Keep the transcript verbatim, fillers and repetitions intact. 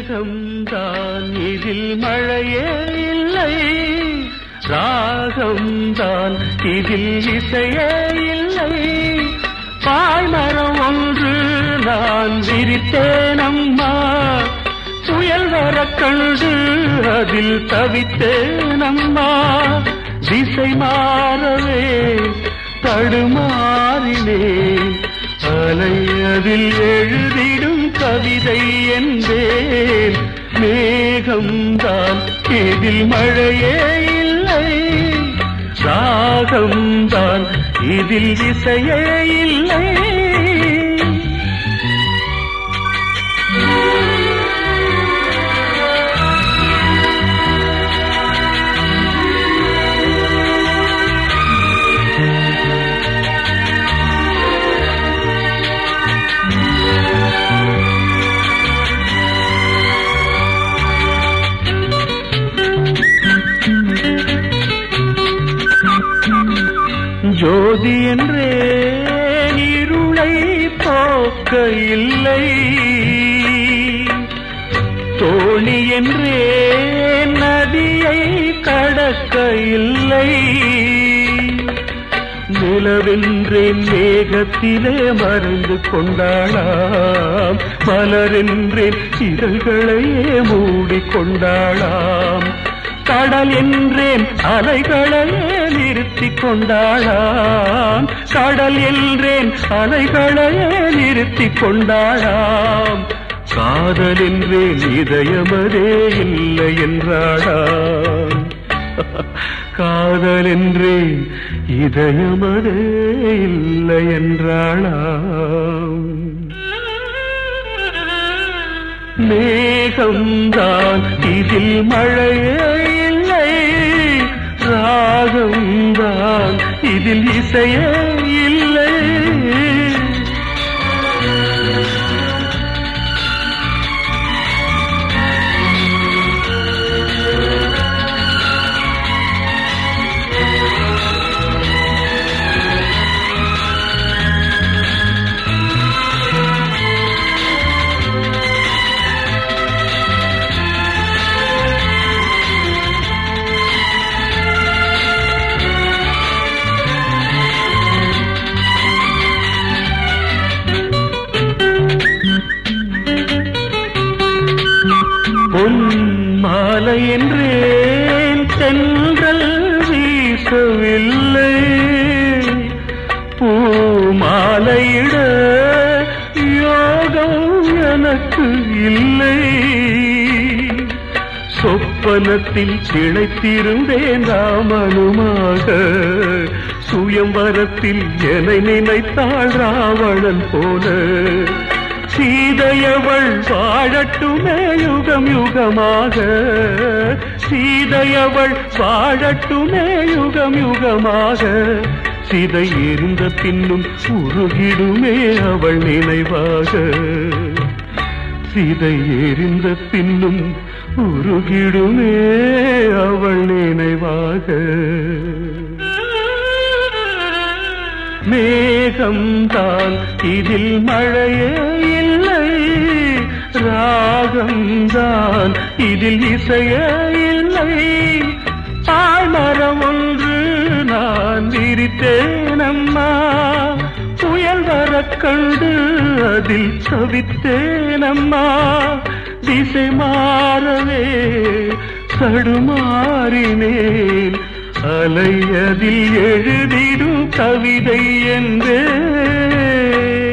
மேகம்தான் இதில் மழையே இல்லை, ராகம்தான் இதில் இசையே இல்லை. பாய்மரம் ஒன்று நான் விரித்தேனம்மா, புயல் வர கண்டு அதில் தவித்தேனம்மா. திசை மாறவே தடுமாறினேன், அலை அதில் எழுதிடும் கவிதை என்பேன். மேகம்தான் இதில் மழையே இல்லை, ராகம்தான் இதில் இசையே இல்லை. ஜோதி என்றே இருளை போக்க இல்லை, தோணி என்றே நதியை கடக்க இல்லை. நிலவென்றேன் மேகத்திலே மறைந்து கொண்டாளாம், மலரென்றேன் இதழ்களையே மூடிக்கொண்டாளாம். கடல் என்றேன் அலைகளையே நிறுத்தி கொண்டாளாம், கடல் என்றேன் அலைகளையே நிறுத்தி கொண்டாளாம். காதல் என்றேன் இதயமதே இல்லை என்றாளாம், காதல் என்றேன் இதயமதே இல்லை என்றாளாம். மேகம்தான் இதில் மழையே இல்லை, ராகம்தான் இதில் இசையே இல்லை. பொன் மாலை என்றேன் தென்றல் வீசவில்லை, பூ மாலையிட யோகம் எனக்கு இல்லை. சொப்பனத்தில் திளைத்திருந்தேன் ராமனுமாக, சுயம்வரத்தில் என்னை நினைத்தாள் ராவணன் போல. சீதையவள் வாழட்டுமே யுகம் யுகமாக, சீதையவள் வாழட்டுமே யுகம் யுகமாக. சிதை எரிந்த பின்னும் உருகிடுமே அவள் நினைவாக, சிதை எரிந்த பின்னும் உருகிடுமே அவள் நினைவாக. மேகம்தான் இதில் மழையே இல்லை, ராகம்தான் இதில் இசையே இல்லை. பாய்மரம் ஒன்று நான் விரித்தேனம்மா, புயல் வர கண்டு அதில் தவித்தேனம்மா. திசை மாறவே தடுமாறினேன், அலை அதில் எழுதிடும் கவிதை என்றே.